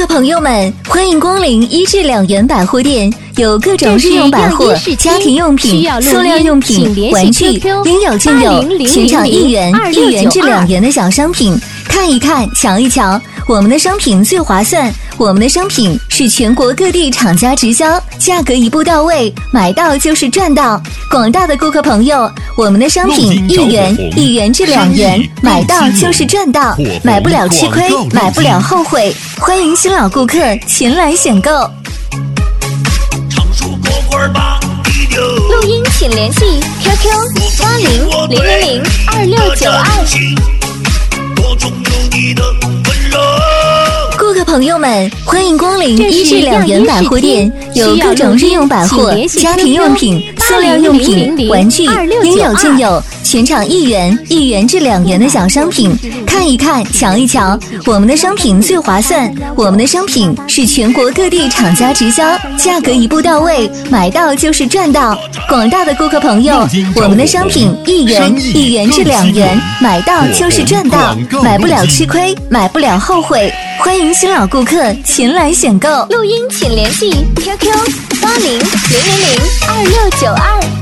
朋友们，欢迎光临1至2元百货店，有各种日用百货、家庭用品、塑料用品、玩具，应有尽有，全场1元、1元至2元的小商品，看一看，瞧一瞧，我们的商品最划算，我们的商品是全国各地厂家直销，价格一步到位，买到就是赚到。广大的顾客朋友，我们的商品1元、1元至2元，买到就是赚到，买不了吃亏，买不了后悔。欢迎新老顾客前来选购。录音请联系 QQ 80000262。顾客朋友们，欢迎光临1至2元百货店，有各种日用百货、家庭用品、塑料用品、玩具，应有尽有，全场1元、1元至2元的小商品，看一看，瞧一瞧，我们的商品最划算，我们的商品是全国各地厂家直销，价格一步到位，买到就是赚到。广大的顾客朋友，我们的商品1元、1元至2元，买到就是赚到，买不了吃亏，买不了后悔。欢迎新老顾客前来选购。录音请联系 QQ 80000262。